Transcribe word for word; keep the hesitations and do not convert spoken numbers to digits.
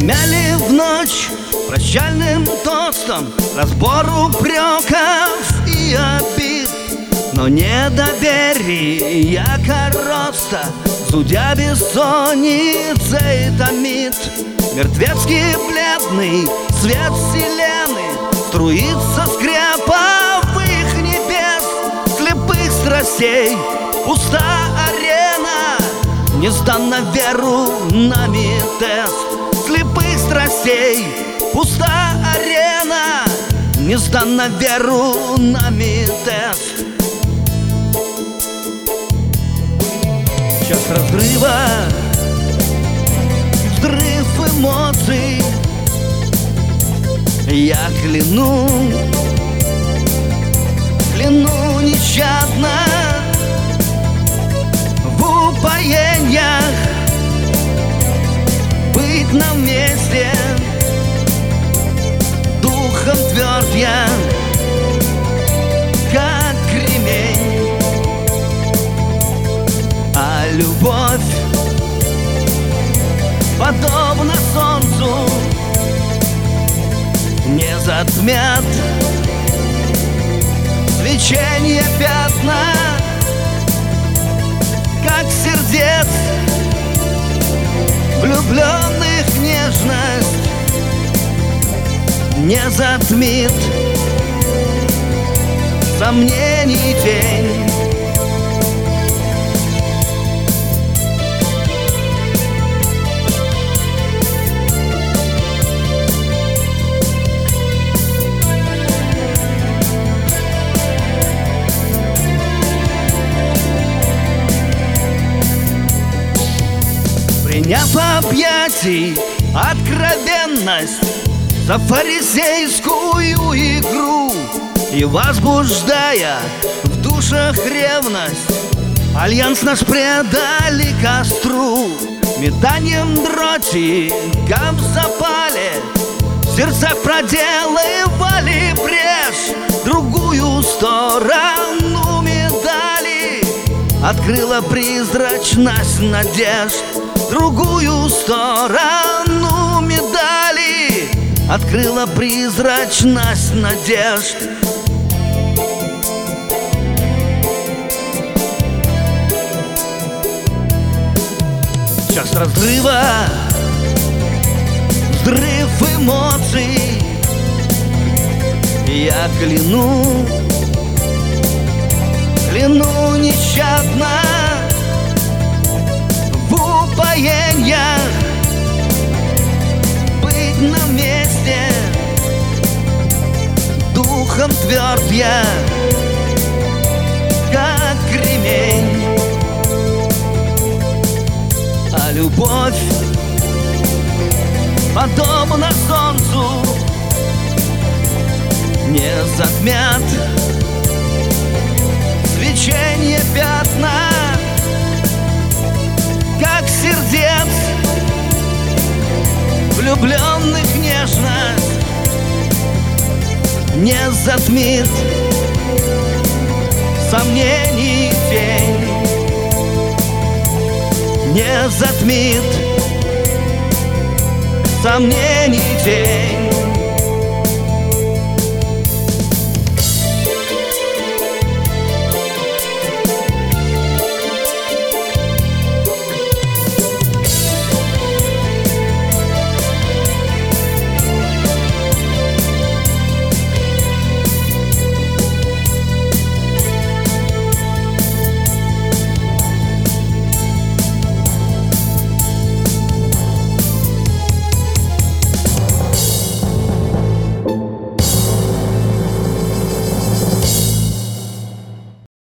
Замяли в ночь прощальным тостом разбор упреков и обид, но недоверие короста, зудя бессонницей томит. Мертвецкий бледный свет вселенной струится скряповых небес. Слепых страстей пуста арена, не сдан на веру нами тест. Слепых страстей пуста арена, не сдан на веру нами тест. Час разрыва, взрыв эмоций. Я кляну, кляну нещадно в упоениях быть на месте. Духом тверд я, как кремень, а любовь подобно солнцу не затмят свечение пятна, как сердец влюбленных нежность не затмит сомнений тень. Приняв объятий откровенность за фарисейскую игру и возбуждая в душах ревность, альянс наш предали костру. Метанием дротиком в запале в сердцах проделывали брешь. Другую сторону медали открыла призрачность надежд. Другую сторону медали открыла призрачность надежд. Час разрыва, взрыв эмоций. Я кляну, кляну нещадно в упоениях быть на месте. Духом тверд я, как кремень, а любовь подобно солнцу не затмят свечение пятна, как сердец влюбленных нежность не затмит сомнений тень. Не затмит сомнений тень.